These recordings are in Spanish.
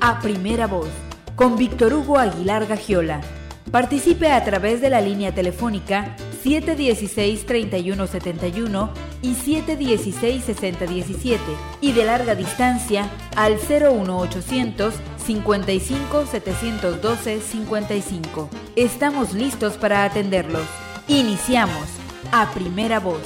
A Primera Voz, con Víctor Hugo Aguilar Gagiola. Participe a través de la línea telefónica 716-3171 y 716-6017 y de larga distancia al 01800 55 712 55. Estamos listos para atenderlos. Iniciamos A Primera Voz.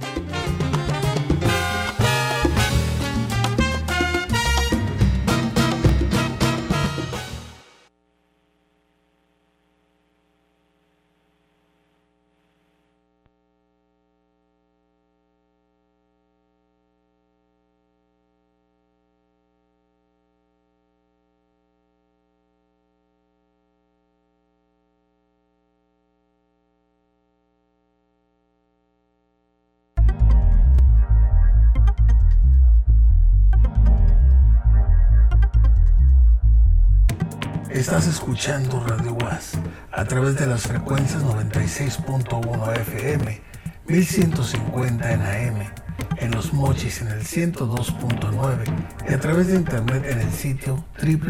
Estás escuchando Radio UAS a través de las frecuencias 96.1 FM, 1150 en AM, en Los Mochis en el 102.9 y a través de internet en el sitio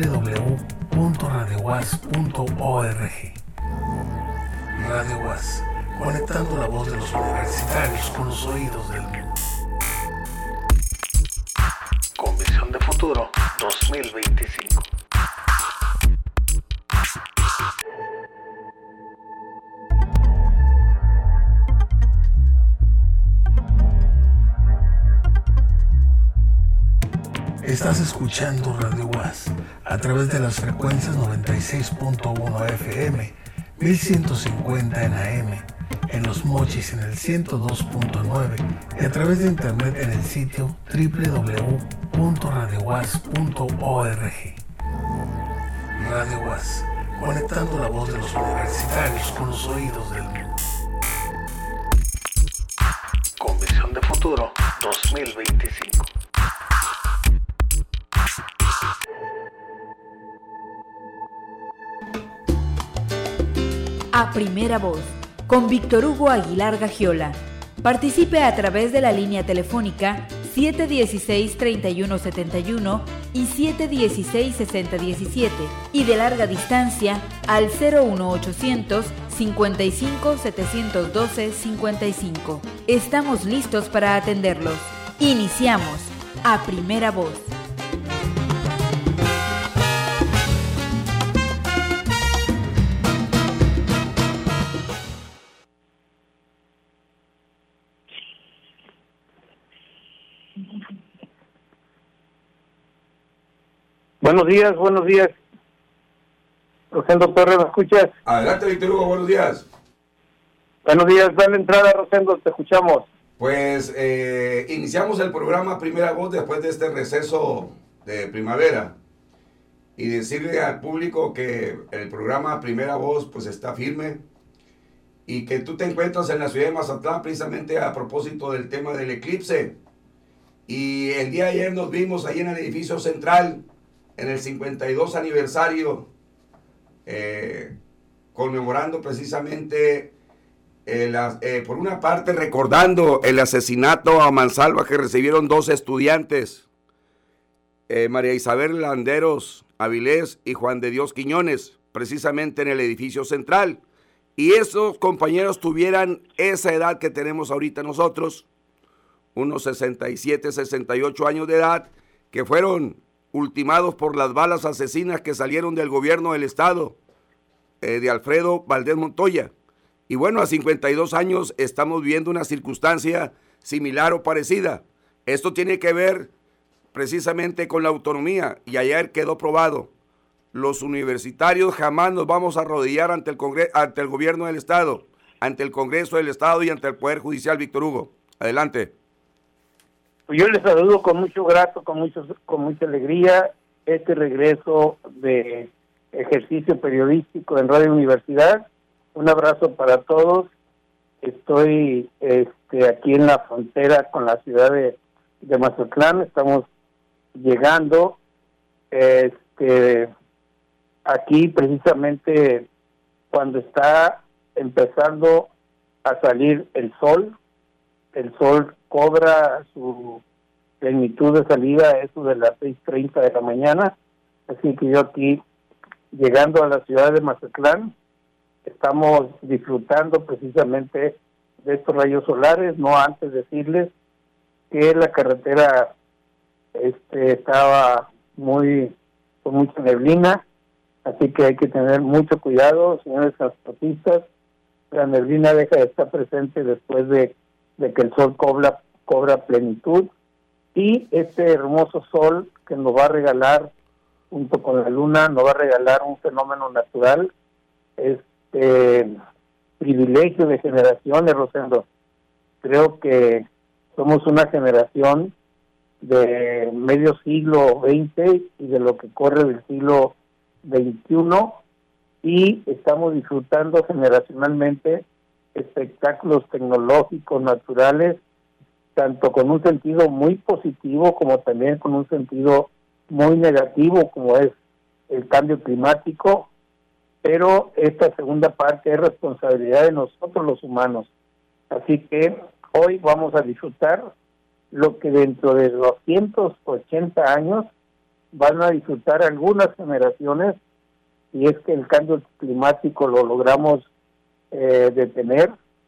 www.radiouas.org. Radio UAS, conectando la voz de los universitarios con los oídos del mundo. Con visión de futuro 2025. Estás escuchando Radio UAS a través de las frecuencias 96.1 FM, 1150 en AM, en Los Mochis en el 102.9 y a través de internet en el sitio www.radiouas.org. Radio UAS, conectando la voz de los universitarios con los oídos del mundo. Con visión de futuro 2025. A Primera Voz, con Víctor Hugo Aguilar Gagiola. Participe a través de la línea telefónica 716-3171 y 716-6017 y de larga distancia al 01800 55 712 55. Estamos listos para atenderlos. Iniciamos A Primera Voz. Buenos días. Rosendo Torres, ¿me escuchas? Adelante, Víctor Hugo, buenos días. Buenos días, dale entrada, Rosendo, te escuchamos. Pues iniciamos el programa Primera Voz después de este receso de primavera y decirle al público que el programa Primera Voz pues está firme y que tú te encuentras en la ciudad de Mazatlán precisamente a propósito del tema del eclipse. Y el día de ayer nos vimos ahí en el edificio central en el 52 aniversario, conmemorando precisamente, por una parte recordando el asesinato a mansalva que recibieron dos estudiantes, María Isabel Landeros Avilés y Juan de Dios Quiñones, precisamente en el edificio central. Y esos compañeros tuvieran esa edad que tenemos ahorita nosotros, unos 67, 68 años de edad, que fueron ultimados por las balas asesinas que salieron del gobierno del estado, de Alfredo Valdés Montoya. Y bueno, a 52 años estamos viendo una circunstancia similar o parecida. Esto tiene que ver precisamente con la autonomía, y ayer quedó probado. Los universitarios jamás nos vamos a arrodillar ante el gobierno del estado, ante el Congreso del estado y ante el Poder Judicial. Víctor Hugo, adelante. Yo les saludo con mucho grato, con mucha alegría, este regreso de ejercicio periodístico en Radio Universidad. Un abrazo para todos. Estoy aquí en la frontera con la ciudad de Mazatlán. Estamos llegando aquí precisamente cuando está empezando a salir el sol. El sol cobra su plenitud de salida a eso de las 6:30 de la mañana, Así que yo aquí, llegando a la ciudad de Mazatlán, estamos disfrutando precisamente de estos rayos solares. No antes decirles que la carretera estaba con mucha neblina, así que hay que tener mucho cuidado, señores transportistas. La neblina deja de estar presente después de que el sol cobra plenitud, y este hermoso sol que nos va a regalar, junto con la luna, nos va a regalar un fenómeno natural, privilegio de generaciones, Rosendo. Creo que somos una generación de medio siglo XX y de lo que corre del siglo XXI, y estamos disfrutando generacionalmente espectáculos tecnológicos naturales, tanto con un sentido muy positivo como también con un sentido muy negativo, como es el cambio climático. Pero esta segunda parte es responsabilidad de nosotros los humanos. Así que hoy vamos a disfrutar lo que dentro de 280 años van a disfrutar algunas generaciones, y es que el cambio climático lo logramos detener,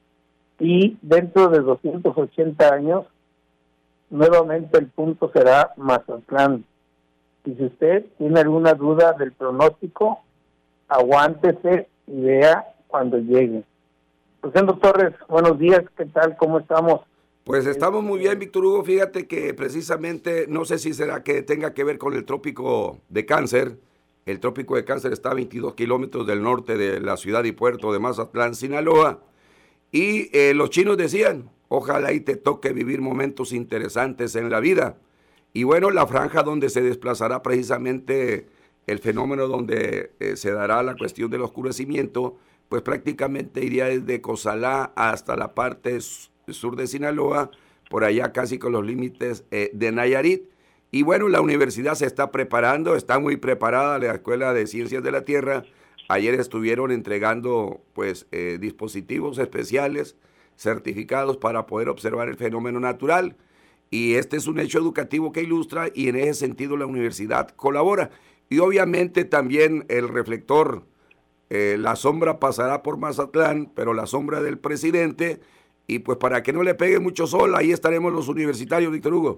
y dentro de 280 años nuevamente el punto será Mazatlán. Y si usted tiene alguna duda del pronóstico, aguántese y vea cuando llegue. Rosendo Torres, buenos días, ¿qué tal? ¿Cómo estamos? Pues estamos muy bien, Víctor Hugo. Fíjate que precisamente, no sé si será que tenga que ver con el trópico de Cáncer. El trópico de Cáncer está a 22 kilómetros del norte de la ciudad y puerto de Mazatlán, Sinaloa. Y los chinos decían, ojalá y te toque vivir momentos interesantes en la vida. Y bueno, la franja donde se desplazará precisamente el fenómeno donde se dará la cuestión del oscurecimiento, pues prácticamente iría desde Cozalá hasta la parte sur de Sinaloa, por allá casi con los límites de Nayarit. Y bueno, la universidad se está preparando, está muy preparada, la Escuela de Ciencias de la Tierra. Ayer estuvieron entregando pues dispositivos especiales certificados para poder observar el fenómeno natural, y este es un hecho educativo que ilustra, y en ese sentido la universidad colabora. Y obviamente también el reflector, la sombra pasará por Mazatlán, pero la sombra del presidente, y pues para que no le pegue mucho sol, ahí estaremos los universitarios, Víctor Hugo.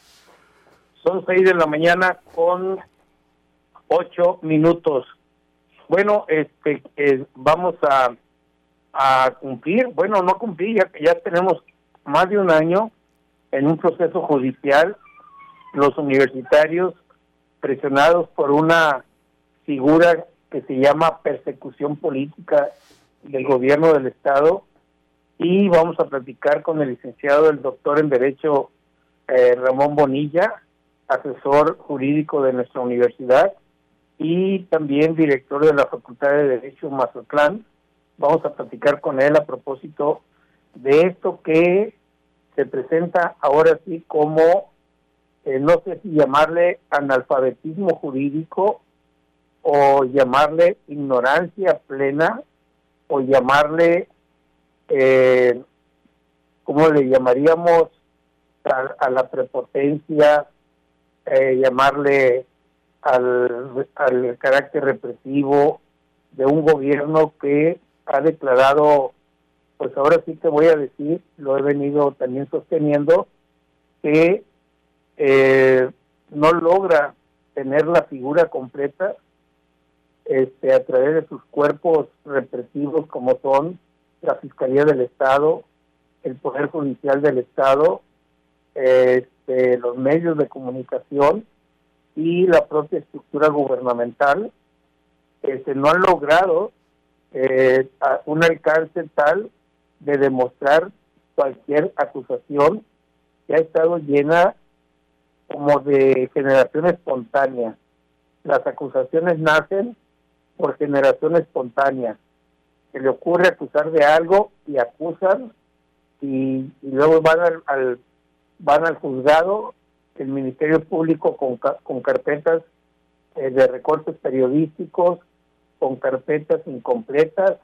Son 6 de la mañana con 8 minutos. Bueno, vamos a cumplir, bueno, no cumplir, ya tenemos más de un año en un proceso judicial, los universitarios presionados por una figura que se llama persecución política del gobierno del Estado, y vamos a platicar con el licenciado, el doctor en Derecho Ramón Bonilla, asesor jurídico de nuestra universidad y también director de la Facultad de Derecho Mazatlán. Vamos a platicar con él a propósito de esto que se presenta ahora sí como, no sé si llamarle analfabetismo jurídico, o llamarle ignorancia plena, o llamarle, ¿cómo le llamaríamos? A la prepotencia, llamarle al carácter represivo de un gobierno que ha declarado, pues ahora sí te voy a decir, lo he venido también sosteniendo, que no logra tener la figura completa a través de sus cuerpos represivos, como son la Fiscalía del Estado, el Poder Judicial del Estado, los medios de comunicación y la propia estructura gubernamental. No han logrado un alcance tal de demostrar cualquier acusación, que ha estado llena como de generación espontánea. Las acusaciones nacen por generación espontánea. Se le ocurre acusar de algo y acusan, y luego van al juzgado, el Ministerio Público con carpetas de recortes periodísticos, con carpetas incompletas,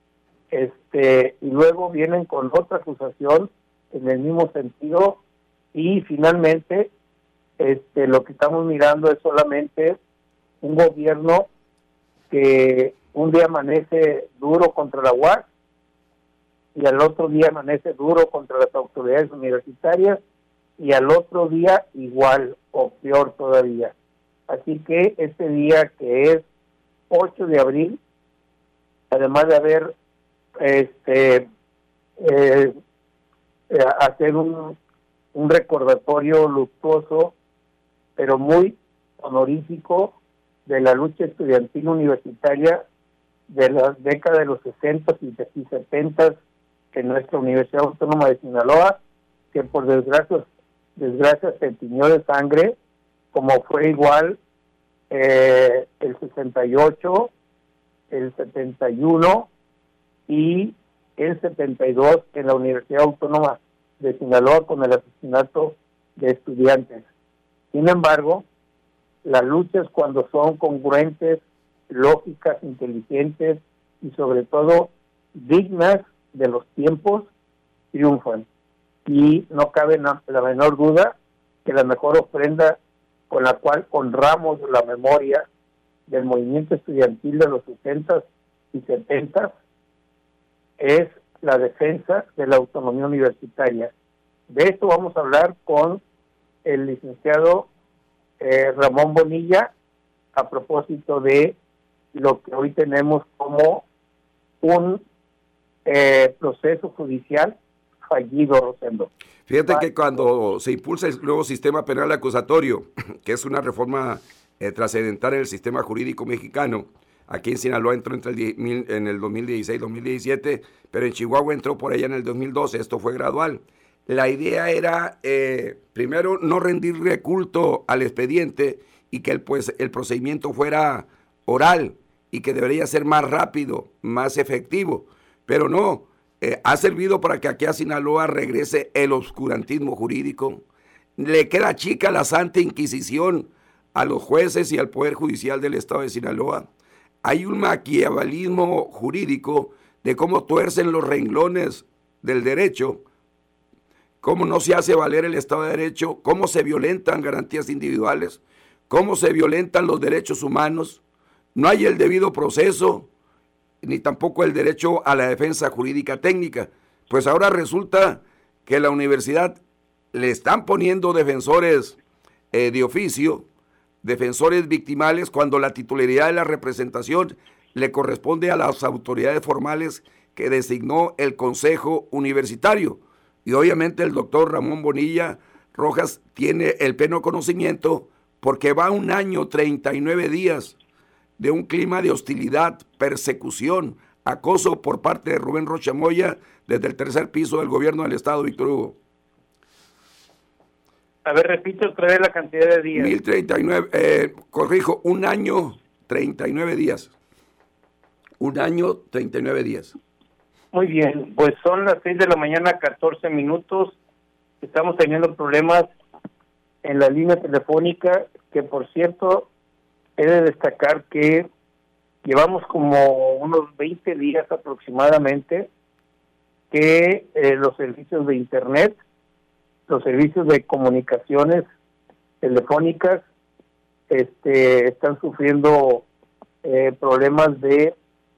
y luego vienen con otra acusación en el mismo sentido, y finalmente lo que estamos mirando es solamente un gobierno que un día amanece duro contra la UAS y al otro día amanece duro contra las autoridades universitarias y al otro día igual o peor todavía. Así que este día, que es 8 de abril, además de haber hacer un recordatorio luctuoso pero muy honorífico de la lucha estudiantil universitaria de la década de los 60 y 70 en nuestra Universidad Autónoma de Sinaloa, que por desgracia se tiñó de sangre, como fue igual el 68, el 71 y el 72 en la Universidad Autónoma de Sinaloa con el asesinato de estudiantes. Sin embargo, las luchas, cuando son congruentes, lógicas, inteligentes y sobre todo dignas de los tiempos, triunfan. Y no cabe la menor duda que la mejor ofrenda con la cual honramos la memoria del movimiento estudiantil de los 60 y 70 es la defensa de la autonomía universitaria. De esto vamos a hablar con el licenciado Ramón Bonilla a propósito de lo que hoy tenemos como un proceso judicial fallido, Rosendo. Fíjate que cuando se impulsa el nuevo sistema penal acusatorio, que es una reforma trascendental en el sistema jurídico mexicano, aquí en Sinaloa entró en el 2016-2017, pero en Chihuahua entró por allá en el 2012, esto fue gradual. La idea era, primero, no rendirle culto al expediente y que el procedimiento fuera oral y que debería ser más rápido, más efectivo, pero no, ha servido para que aquí a Sinaloa regrese el oscurantismo jurídico. Le queda chica la Santa Inquisición a los jueces y al Poder Judicial del Estado de Sinaloa. Hay un maquiavelismo jurídico de cómo tuercen los renglones del derecho, cómo no se hace valer el Estado de Derecho, cómo se violentan garantías individuales, cómo se violentan los derechos humanos. No hay el debido proceso, ni tampoco el derecho a la defensa jurídica técnica. Pues ahora resulta que la universidad le están poniendo defensores de oficio, defensores victimales, cuando la titularidad de la representación le corresponde a las autoridades formales que designó el Consejo Universitario. Y obviamente el doctor Ramón Bonilla Rojas tiene el pleno conocimiento, porque va 1 año, 39 días de un clima de hostilidad, persecución, acoso por parte de Rubén Rocha Moya desde el 3er piso del gobierno del Estado, Víctor Hugo. A ver, repito otra vez la cantidad de días. 1039, corrijo, 1 año, 39 días. 1 año, 39 días. Muy bien, pues son las 6 de la mañana, 14 minutos. Estamos teniendo problemas en la línea telefónica, que por cierto, he de destacar que llevamos como unos 20 días aproximadamente que los servicios de Internet, los servicios de comunicaciones telefónicas están sufriendo problemas de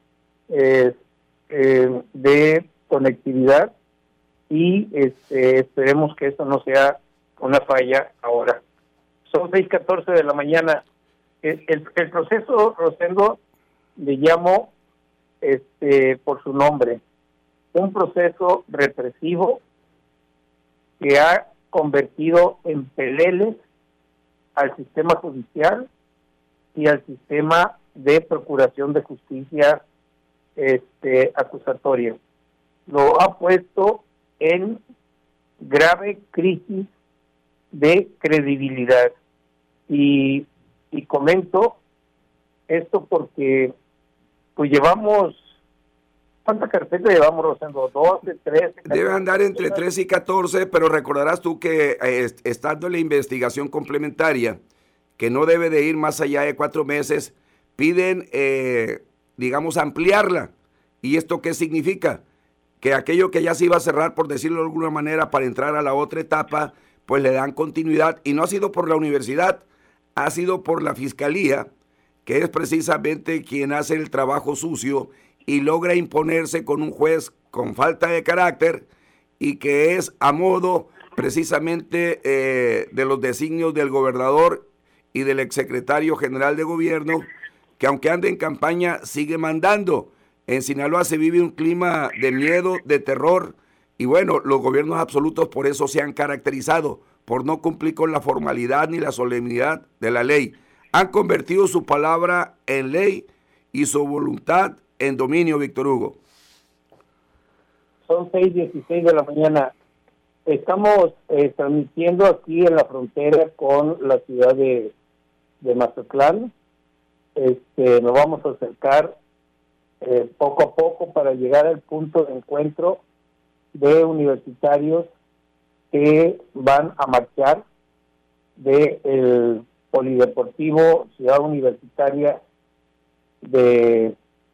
conectividad y esperemos que eso no sea una falla ahora. Son 6:14 de la mañana. El proceso, Rosendo, le llamo por su nombre, un proceso represivo que ha convertido en peleles al sistema judicial y al sistema de procuración de justicia acusatoria. Lo ha puesto en grave crisis de credibilidad. Y comento esto porque pues llevamos, ¿cuánta carpeta llevamos, Rosendo? 12, 13. Debe andar entre 13 y 14, pero recordarás tú que estando en la investigación complementaria, que no debe de ir más allá de 4 meses, piden, digamos, ampliarla. ¿Y esto qué significa? Que aquello que ya se iba a cerrar, por decirlo de alguna manera, para entrar a la otra etapa, pues le dan continuidad. Y no ha sido por la universidad, ha sido por la Fiscalía, que es precisamente quien hace el trabajo sucio y logra imponerse con un juez con falta de carácter y que es a modo precisamente de los designios del gobernador y del exsecretario general de gobierno, que aunque ande en campaña sigue mandando. En Sinaloa se vive un clima de miedo, de terror, y bueno, los gobiernos absolutos por eso se han caracterizado, por no cumplir con la formalidad ni la solemnidad de la ley. Han convertido su palabra en ley y su voluntad en dominio, Víctor Hugo. Son 6:16 de la mañana. Estamos transmitiendo aquí en la frontera con la ciudad de Mazatlán. Nos vamos a acercar poco a poco para llegar al punto de encuentro de universitarios que van a marchar del Polideportivo Ciudad Universitaria de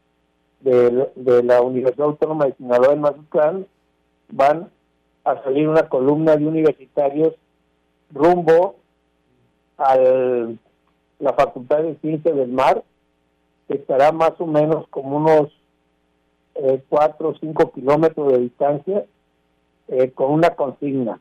la Universidad Autónoma de Sinaloa en Mazatlán. Van a salir una columna de universitarios rumbo a la Facultad de Ciencias del Mar, que estará más o menos como unos 4 o 5 kilómetros de distancia, con una consigna: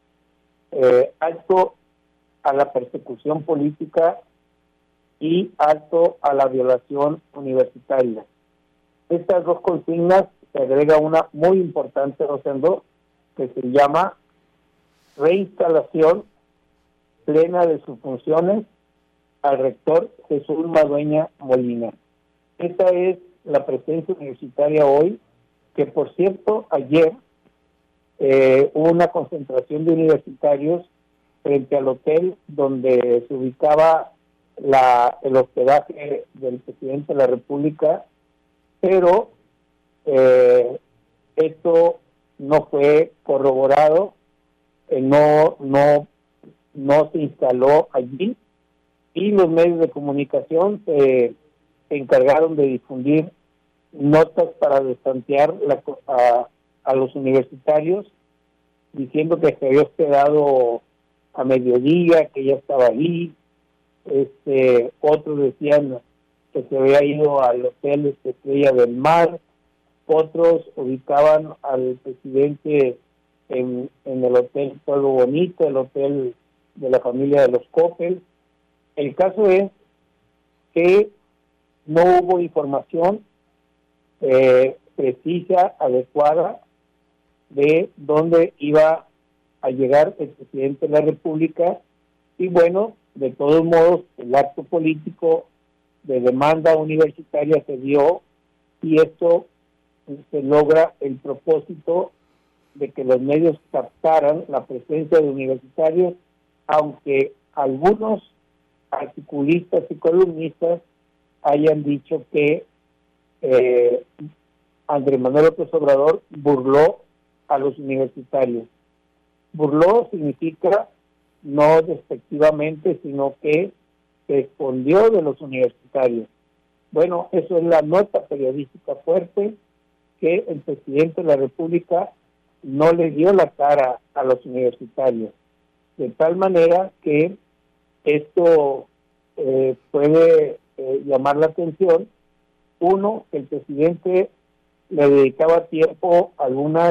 alto a la persecución política y alto a la violación universitaria. Estas dos consignas se agrega una muy importante, Rosendo, que se llama reinstalación plena de sus funciones al rector Jesús Madueña Molina. Esta es la presencia universitaria hoy, que por cierto ayer hubo una concentración de universitarios frente al hotel donde se ubicaba el hospedaje del presidente de la República, pero esto no fue corroborado, no se instaló allí, y los medios de comunicación se encargaron de difundir notas para destantear a los universitarios, diciendo que se había hospedado a mediodía, que ya estaba ahí. Otros decían que se había ido al hotel Estrella del Mar, otros ubicaban al presidente en el hotel Pueblo Bonito, el hotel de la familia de los Coppel. El caso es que no hubo información precisa, adecuada, de dónde iba a llegar el presidente de la República, y bueno, de todos modos, el acto político de demanda universitaria se dio, y esto se logra el propósito de que los medios captaran la presencia de universitarios, aunque algunos articulistas y columnistas hayan dicho que Andrés Manuel López Obrador burló a los universitarios. Burló significa no despectivamente, sino que se escondió de los universitarios. Bueno, eso es la nota periodística fuerte, que el presidente de la República no le dio la cara a los universitarios, de tal manera que esto puede llamar la atención. Uno, que el presidente le dedicaba tiempo a algunas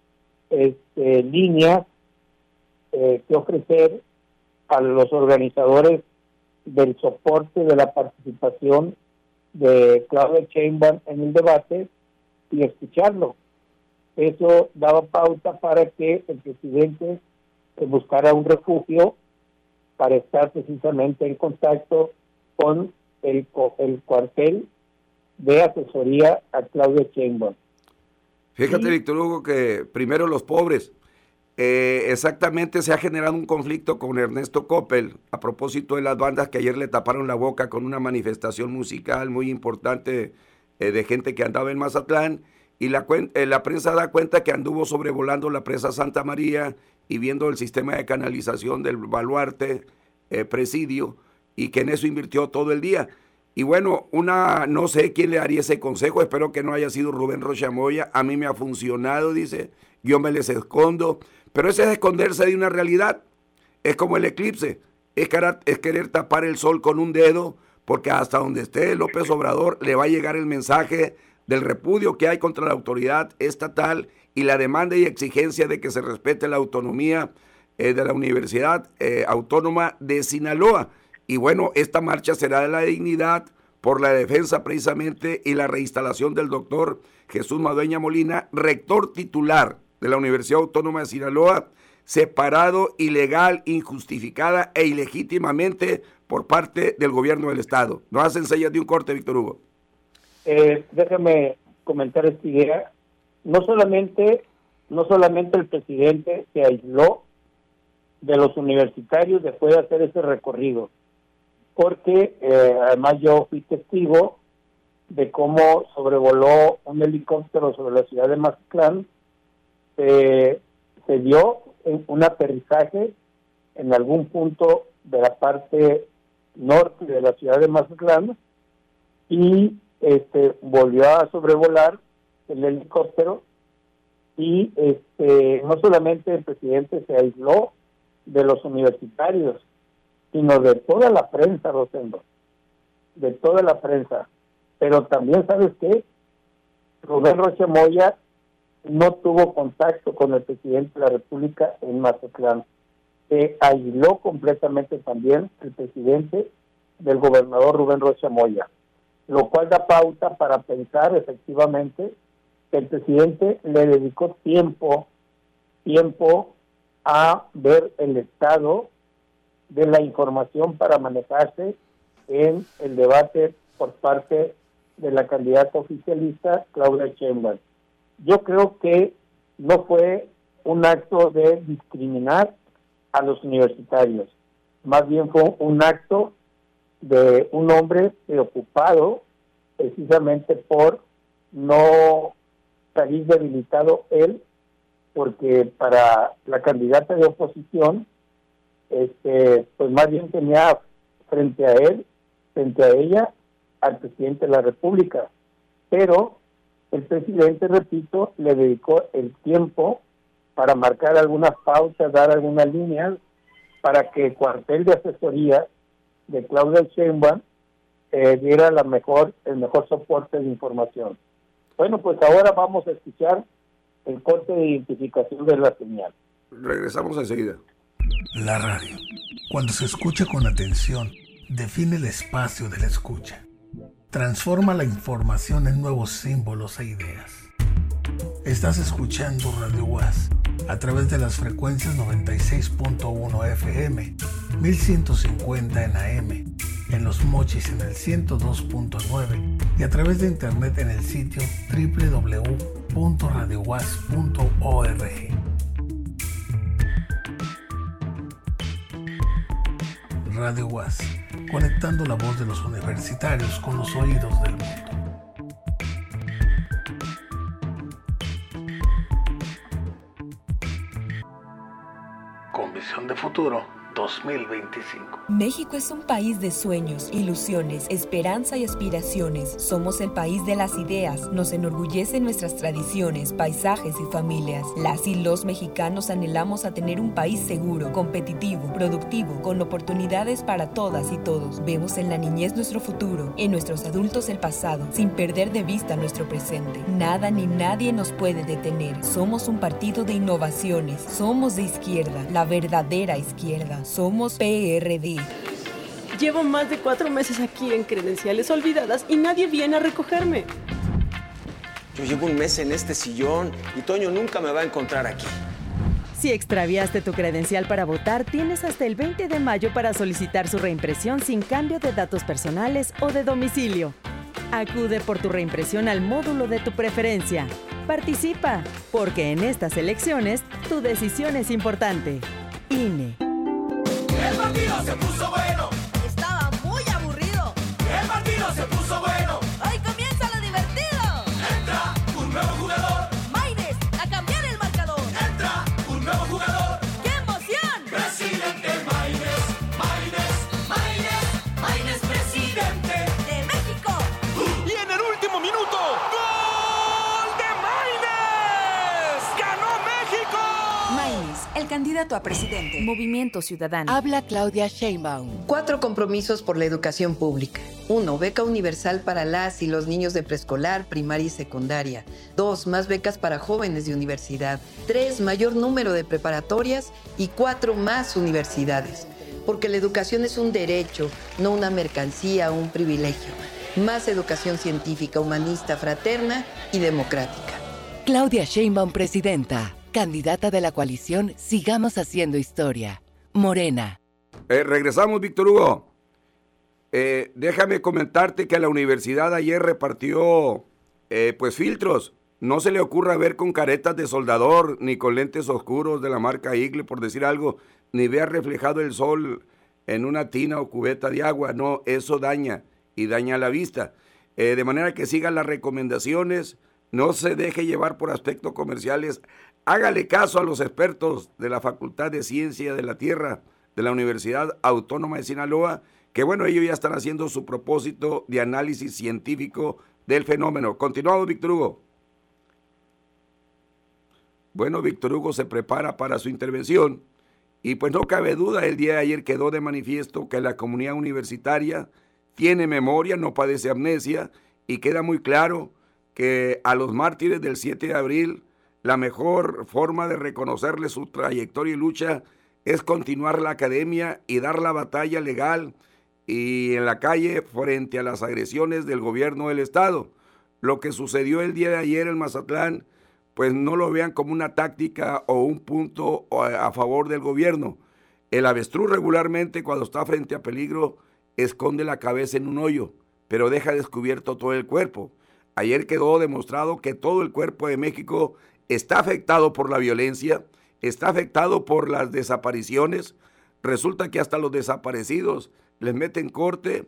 líneas que ofrecer a los organizadores del soporte de la participación de Claudia Sheinbaum en el debate, y escucharlo. Eso daba pauta para que el presidente buscara un refugio para estar precisamente en contacto con el cuartel de asesoría a Claudia Sheinbaum. Fíjate, Víctor Hugo, que primero los pobres. Exactamente, se ha generado un conflicto con Ernesto Coppel a propósito de las bandas que ayer le taparon la boca con una manifestación musical muy importante de gente que andaba en Mazatlán, y la prensa da cuenta que anduvo sobrevolando la presa Santa María y viendo el sistema de canalización del Baluarte Presidio, y que en eso invirtió todo el día. Y bueno, no sé quién le haría ese consejo, espero que no haya sido Rubén Rocha Moya. A mí me ha funcionado, dice, yo me les escondo, pero ese es esconderse de una realidad. Es como el eclipse, es querer tapar el sol con un dedo porque hasta donde esté López Obrador le va a llegar el mensaje del repudio que hay contra la autoridad estatal y la demanda y exigencia de que se respete la autonomía de la Universidad Autónoma de Sinaloa. Y bueno, esta marcha será de la dignidad por la defensa precisamente y la reinstalación del doctor Jesús Madueña Molina, rector titular de la Universidad Autónoma de Sinaloa, separado ilegal, injustificada e ilegítimamente por parte del gobierno del Estado. Nos hacen señas de un corte, Víctor Hugo. Déjame comentar esta idea. No solamente el presidente se aisló de los universitarios después de hacer ese recorrido, porque además yo fui testigo de cómo sobrevoló un helicóptero sobre la ciudad de Mazatlán. Se dio un aterrizaje en algún punto de la parte norte de la ciudad de Mazatlán y volvió a sobrevolar el helicóptero y no solamente el presidente se aisló de los universitarios, sino de toda la prensa, Rosendo, de toda la prensa. Pero también, ¿sabes qué? Rubén Rocha Moya no tuvo contacto con el presidente de la República en Mazatlán. Se aisló completamente también el presidente del gobernador Rubén Rocha Moya, lo cual da pauta para pensar efectivamente que el presidente le dedicó tiempo a ver el estado de la información para manejarse en el debate por parte de la candidata oficialista Claudia Sheinbaum. Yo creo que no fue un acto de discriminar a los universitarios, más bien fue un acto de un hombre preocupado precisamente por no salir debilitado él, porque para la candidata de oposición, pues más bien tenía frente a ella, al presidente de la República, pero el presidente, repito, le dedicó el tiempo para marcar algunas pautas, dar algunas líneas, para que el cuartel de asesoría de Claudia Sheinbaum diera el mejor soporte de información. Bueno, pues ahora vamos a escuchar el corte de identificación de la señal. Regresamos enseguida. La radio, cuando se escucha con atención, define el espacio de la escucha. Transforma la información en nuevos símbolos e ideas. Estás escuchando Radio UAS a través de las frecuencias 96.1 FM, 1150 en AM, en Los Mochis en el 102.9 y a través de internet en el sitio www.radiouas.org. Radio UAS, conectando la voz de los universitarios con los oídos del mundo. Con visión de futuro 2025. México es un país de sueños, ilusiones, esperanza y aspiraciones. Somos el país de las ideas. Nos enorgullecen nuestras tradiciones, paisajes y familias. Las y los mexicanos anhelamos a tener un país seguro, competitivo, productivo, con oportunidades para todas y todos. Vemos en la niñez nuestro futuro, en nuestros adultos el pasado, sin perder de vista nuestro presente. Nada ni nadie nos puede detener. Somos un partido de innovaciones. Somos de izquierda, la verdadera izquierda. Somos PRD. Llevo más de 4 meses aquí en credenciales olvidadas y nadie viene a recogerme. Yo llevo un mes en este sillón y Toño nunca me va a encontrar aquí. Si extraviaste tu credencial para votar, tienes hasta el 20 de mayo para solicitar su reimpresión sin cambio de datos personales o de domicilio. Acude por tu reimpresión al módulo de tu preferencia. Participa, porque en estas elecciones tu decisión es importante. INE. El partido se puso bueno. Estaba muy aburrido. El partido se puso bueno. Hoy comienza lo divertido. Entra un nuevo jugador. Maines, a cambiar el marcador. Entra un nuevo jugador. ¡Qué emoción! Presidente Maines, Maines, Maines, Maines, presidente de México. Y en el último minuto, ¡gol de Maines! ¡Ganó México! Maines, el candidato a presidente. Movimiento Ciudadano. Habla Claudia Sheinbaum. 4 compromisos por la educación pública. 1. Beca universal para las y los niños de preescolar, primaria y secundaria. 2. Más becas para jóvenes de universidad. 3. Mayor número de preparatorias. Y 4. Más universidades. Porque la educación es un derecho, no una mercancía o un privilegio. Más educación científica, humanista, fraterna y democrática. Claudia Sheinbaum, presidenta. Candidata de la coalición Sigamos Haciendo Historia. Morena. Regresamos, Víctor Hugo. Déjame comentarte que la universidad ayer repartió pues filtros. No se le ocurra ver con caretas de soldador ni con lentes oscuros de la marca Igle, por decir algo, ni vea reflejado el sol en una tina o cubeta de agua. No, eso daña y daña la vista. De manera que sigan las recomendaciones, no se deje llevar por aspectos comerciales. Hágale caso a los expertos de la Facultad de Ciencia de la Tierra de la Universidad Autónoma de Sinaloa, que bueno, ellos ya están haciendo su propósito de análisis científico del fenómeno. Continuamos, Víctor Hugo. Bueno, Víctor Hugo se prepara para su intervención y pues no cabe duda, el día de ayer quedó de manifiesto que la comunidad universitaria tiene memoria, no padece amnesia y queda muy claro que a los mártires del 7 de abril la mejor forma de reconocerle su trayectoria y lucha es continuar la academia y dar la batalla legal y en la calle frente a las agresiones del gobierno del estado. Lo que sucedió el día de ayer en Mazatlán, pues no lo vean como una táctica o un punto a favor del gobierno. El avestruz regularmente cuando está frente a peligro esconde la cabeza en un hoyo, pero deja descubierto todo el cuerpo. Ayer quedó demostrado que todo el cuerpo de México está afectado por la violencia, está afectado por las desapariciones. Resulta que hasta los desaparecidos les meten corte,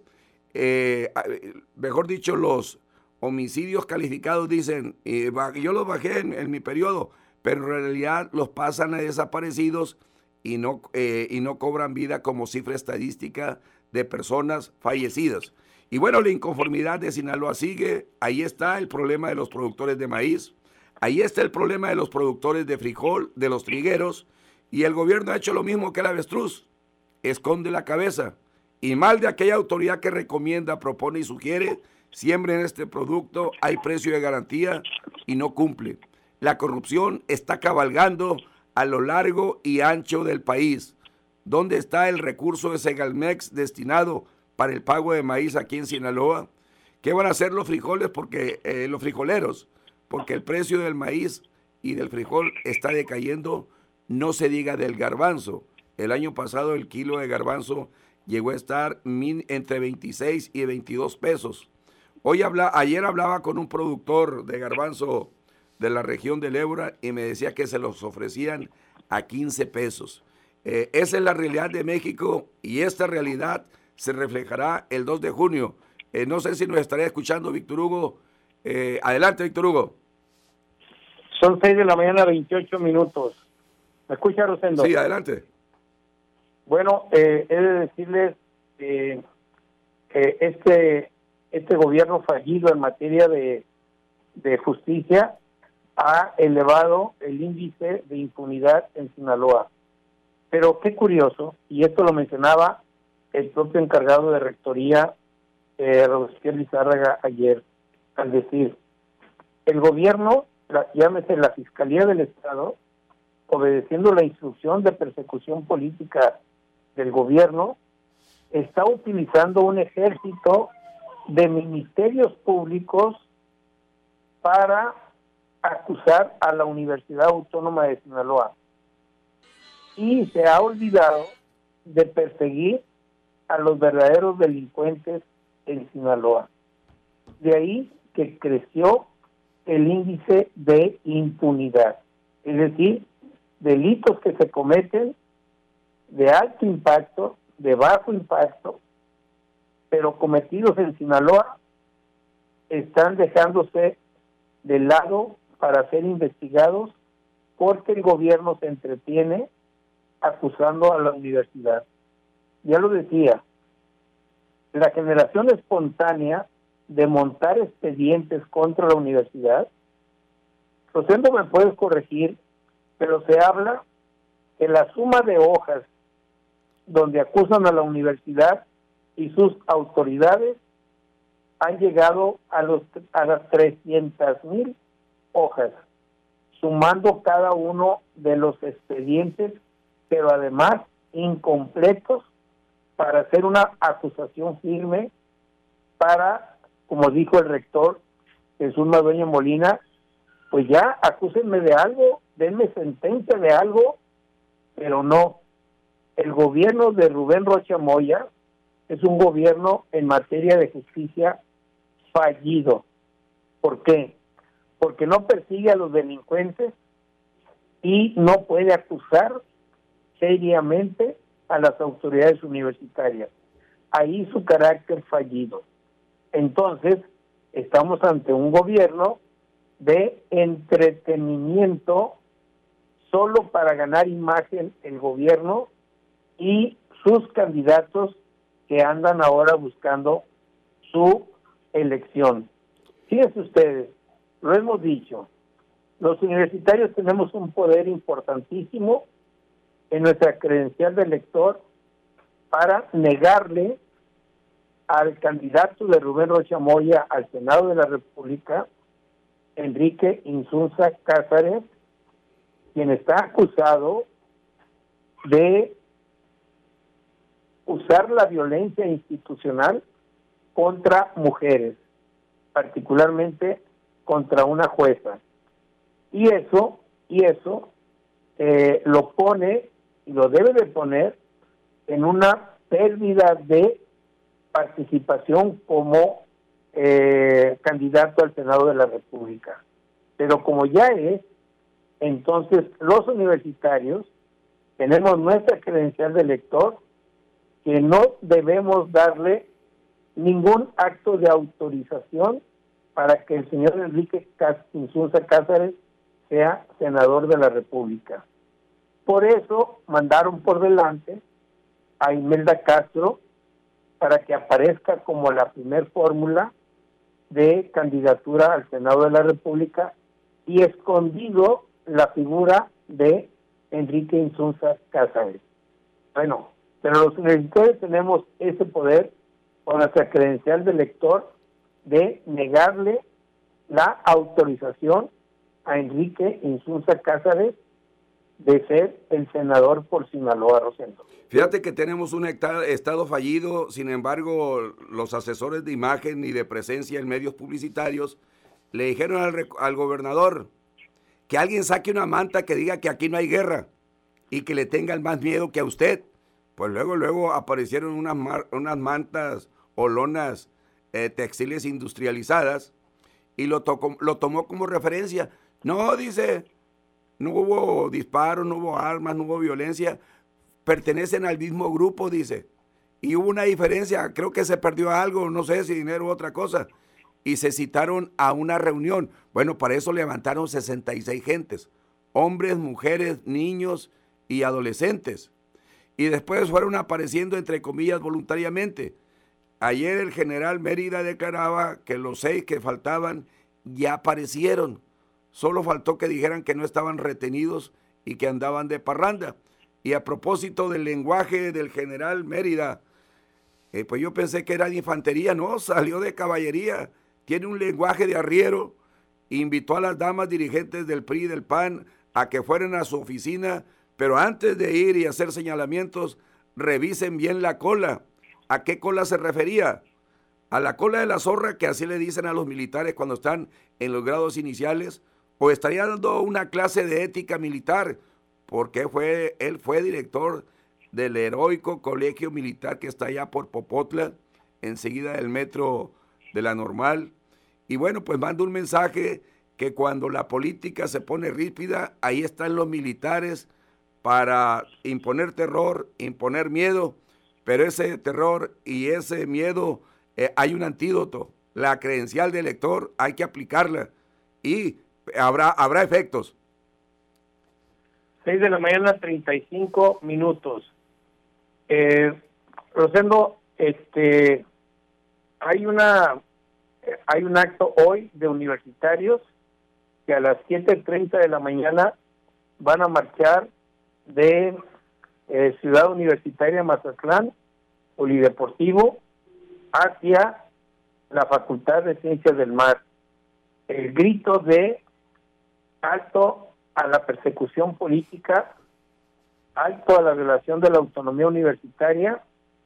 mejor dicho, los homicidios calificados dicen, yo los bajé en mi periodo, pero en realidad los pasan a desaparecidos y no cobran vida como cifra estadística de personas fallecidas. Y bueno, la inconformidad de Sinaloa sigue. Ahí está el problema de los productores de maíz, ahí está el problema de los productores de frijol, de los trigueros, y el gobierno ha hecho lo mismo que el avestruz, esconde la cabeza. Y mal de aquella autoridad que recomienda, propone y sugiere, siembren este producto, hay precio de garantía y no cumple. La corrupción está cabalgando a lo largo y ancho del país. ¿Dónde está el recurso de Segalmex destinado para el pago de maíz aquí en Sinaloa? ¿Qué van a hacer los frijoles? Los frijoleros, porque el precio del maíz y del frijol está decayendo, no se diga del garbanzo. El año pasado el kilo de garbanzo llegó a estar entre 26 y 22 pesos. Ayer hablaba con un productor de garbanzo de la región del Ébora y me decía que se los ofrecían a 15 pesos. Esa es la realidad de México y esta realidad se reflejará el 2 de junio. No sé si nos estaría escuchando Víctor Hugo. Adelante, Víctor Hugo. Son 6 de la mañana, 28 minutos. ¿Me escucha, Rosendo? Sí, adelante. Bueno, he de decirles que este gobierno fallido en materia de justicia ha elevado el índice de impunidad en Sinaloa. Pero qué curioso, y esto lo mencionaba el propio encargado de rectoría, Robespierre Lizárraga, ayer, al decir, el gobierno, llámese la Fiscalía del Estado, obedeciendo la instrucción de persecución política del gobierno, está utilizando un ejército de ministerios públicos para acusar a la Universidad Autónoma de Sinaloa. Y se ha olvidado de perseguir a los verdaderos delincuentes en Sinaloa. De ahí que creció el índice de impunidad, es decir, delitos que se cometen de alto impacto, de bajo impacto, pero cometidos en Sinaloa, están dejándose de lado para ser investigados porque el gobierno se entretiene acusando a la universidad. Ya lo decía, la generación espontánea de montar expedientes contra la universidad, Rosendo, me puedes corregir, pero se habla que la suma de hojas donde acusan a la universidad y sus autoridades han llegado a las 300,000 hojas, sumando cada uno de los expedientes, pero además incompletos, para hacer una acusación firme para, como dijo el rector Jesús Madueño Molina, pues ya acúsenme de algo, denme sentencia de algo, pero no. El gobierno de Rubén Rocha Moya es un gobierno en materia de justicia fallido. ¿Por qué? Porque no persigue a los delincuentes y no puede acusar seriamente a las autoridades universitarias. Ahí su carácter fallido. Entonces, estamos ante un gobierno de entretenimiento solo para ganar imagen el gobierno y sus candidatos que andan ahora buscando su elección. Fíjense ustedes, lo hemos dicho, los universitarios tenemos un poder importantísimo en nuestra credencial de elector para negarle al candidato de Rubén Rocha Moya al Senado de la República, Enrique Insunza Cázares, quien está acusado de usar la violencia institucional contra mujeres, particularmente contra una jueza. Y eso lo pone, y lo debe de poner, en una pérdida de participación como candidato al Senado de la República. Pero como ya es, entonces los universitarios tenemos nuestra credencial de elector, que no debemos darle ningún acto de autorización para que el señor Enrique Insunza Cázares sea senador de la República. Por eso mandaron por delante a Imelda Castro para que aparezca como la primer fórmula de candidatura al Senado de la República, y escondido la figura de Enrique Insunza Cázares. Bueno, pero los universitarios tenemos ese poder con nuestra credencial de elector de negarle la autorización a Enrique Insunza Cázares de ser el senador por Sinaloa, Rosendo. Fíjate que tenemos un estado fallido, sin embargo, los asesores de imagen y de presencia en medios publicitarios le dijeron al gobernador que alguien saque una manta que diga que aquí no hay guerra y que le tengan más miedo que a usted. Pues luego aparecieron unas mantas o lonas textiles industrializadas y lo tomó como referencia. No, dice, no hubo disparos, no hubo armas, no hubo violencia, pertenecen al mismo grupo, dice. Y hubo una diferencia, creo que se perdió algo, no sé si dinero u otra cosa. Y se citaron a una reunión. Bueno, para eso levantaron 66 gentes, hombres, mujeres, niños y adolescentes. Y después fueron apareciendo, entre comillas, voluntariamente. Ayer el general Mérida declaraba que los 6 que faltaban ya aparecieron. Solo faltó que dijeran que no estaban retenidos y que andaban de parranda. Y a propósito del lenguaje del general Mérida, pues yo pensé que era de infantería, no, salió de caballería. Tiene un lenguaje de arriero. Invitó a las damas dirigentes del PRI y del PAN a que fueran a su oficina, pero antes de ir y hacer señalamientos, revisen bien la cola. ¿A qué cola se refería? ¿A la cola de la zorra, que así le dicen a los militares cuando están en los grados iniciales? ¿O estaría dando una clase de ética militar? Porque él fue director del heroico colegio militar que está allá por Popotla, enseguida del metro de la Normal. Y bueno, pues manda un mensaje que cuando la política se pone ríspida, ahí están los militares para imponer terror, imponer miedo, pero ese terror y ese miedo, hay un antídoto. La credencial de elector hay que aplicarla y habrá efectos. 6 de la mañana, 35 minutos. Rosendo, hay un acto hoy de universitarios que a las 7:30 de la mañana van a marchar de Ciudad Universitaria Mazatlán, Polideportivo, hacia la Facultad de Ciencias del Mar. El grito de alto a la persecución política, alto a la violación de la autonomía universitaria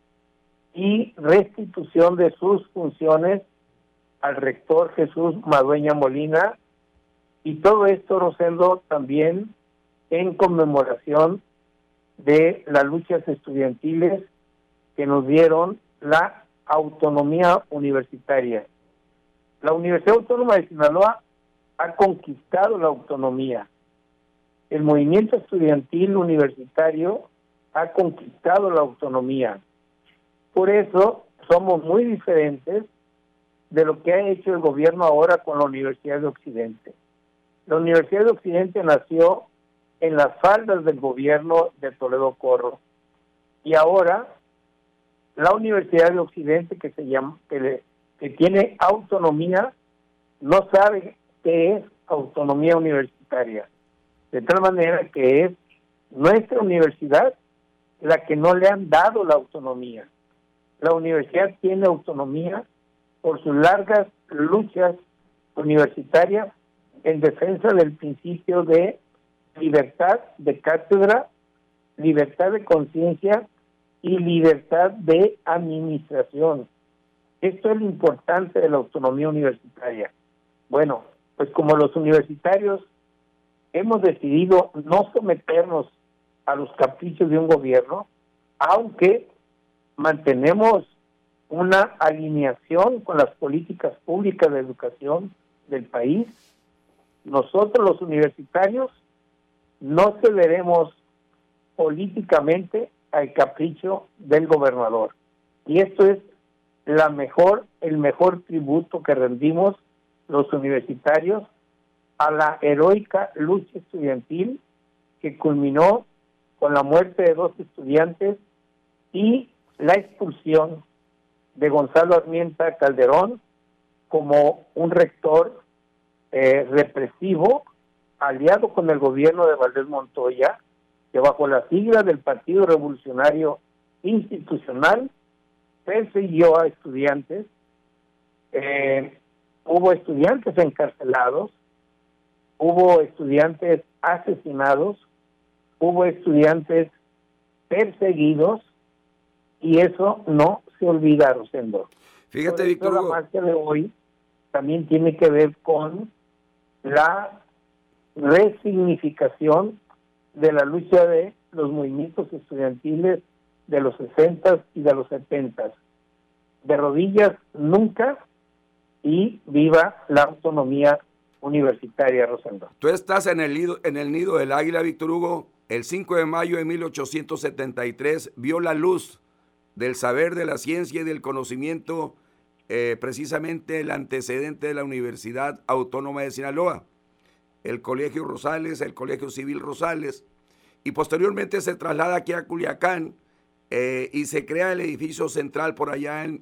y restitución de sus funciones al rector Jesús Madueña Molina, y todo esto, Rosendo, también en conmemoración de las luchas estudiantiles que nos dieron la autonomía universitaria. La Universidad Autónoma de Sinaloa ha conquistado la autonomía. El movimiento estudiantil universitario ha conquistado la autonomía. Por eso somos muy diferentes de lo que ha hecho el gobierno ahora con la Universidad de Occidente. La Universidad de Occidente nació en las faldas del gobierno de Toledo Corro, y ahora la Universidad de Occidente, que se llama, que tiene autonomía, no sabe qué es autonomía universitaria, de tal manera que es nuestra universidad la que no le han dado la autonomía. La universidad tiene autonomía por sus largas luchas universitarias en defensa del principio de libertad de cátedra, libertad de conciencia y libertad de administración. Esto es lo importante de la autonomía universitaria. Bueno, pues como los universitarios hemos decidido no someternos a los caprichos de un gobierno, aunque mantenemos una alineación con las políticas públicas de educación del país, nosotros los universitarios no cederemos políticamente al capricho del gobernador. Y esto es el mejor tributo que rendimos los universitarios a la heroica lucha estudiantil que culminó con la muerte de 2 estudiantes y la expulsión de Gonzalo Armienta Calderón como un rector represivo, aliado con el gobierno de Valdés Montoya, que bajo la sigla del Partido Revolucionario Institucional persiguió a estudiantes. Hubo estudiantes encarcelados, hubo estudiantes asesinados, hubo estudiantes perseguidos, y eso no se olvida, Rosendo. Fíjate, Víctor Hugo, la marcha de hoy también tiene que ver con la resignificación de la lucha de los movimientos estudiantiles de los 60 y de los 70. De rodillas nunca, y viva la autonomía universitaria, Rosendo. Tú estás en el nido del águila, Víctor Hugo. El 5 de mayo de 1873 vio la luz del saber, de la ciencia y del conocimiento, precisamente el antecedente de la Universidad Autónoma de Sinaloa, el Colegio Rosales, el Colegio Civil Rosales, y posteriormente se traslada aquí a Culiacán y se crea el edificio central por allá en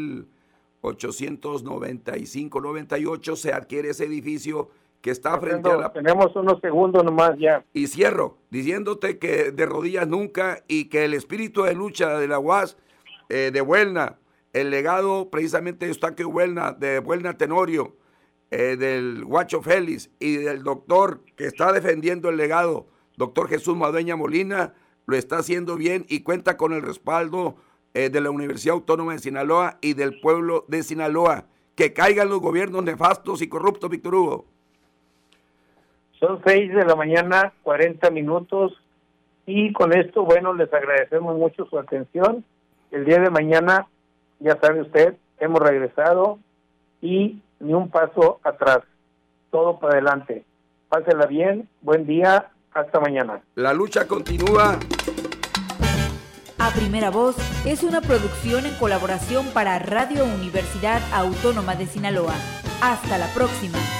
1895-98, se adquiere ese edificio que está frente a la... Tenemos unos segundos nomás ya. Y cierro diciéndote que de rodillas nunca, y que el espíritu de lucha de la UAS, de Buelna, el legado precisamente de Eustaquio Buelna, de Buelna Tenorio, del Guacho Félix y del doctor que está defendiendo el legado, doctor Jesús Madueña Molina, lo está haciendo bien y cuenta con el respaldo de la Universidad Autónoma de Sinaloa y del pueblo de Sinaloa. Que caigan los gobiernos nefastos y corruptos, Víctor Hugo. Son 6 de la mañana, 40 minutos, y con esto, bueno, les agradecemos mucho su atención. El día de mañana, ya sabe usted, hemos regresado y ni un paso atrás, todo para adelante. Pásela bien, buen día, hasta mañana. La lucha continúa. A Primera Voz es una producción en colaboración para Radio Universidad Autónoma de Sinaloa. Hasta la próxima.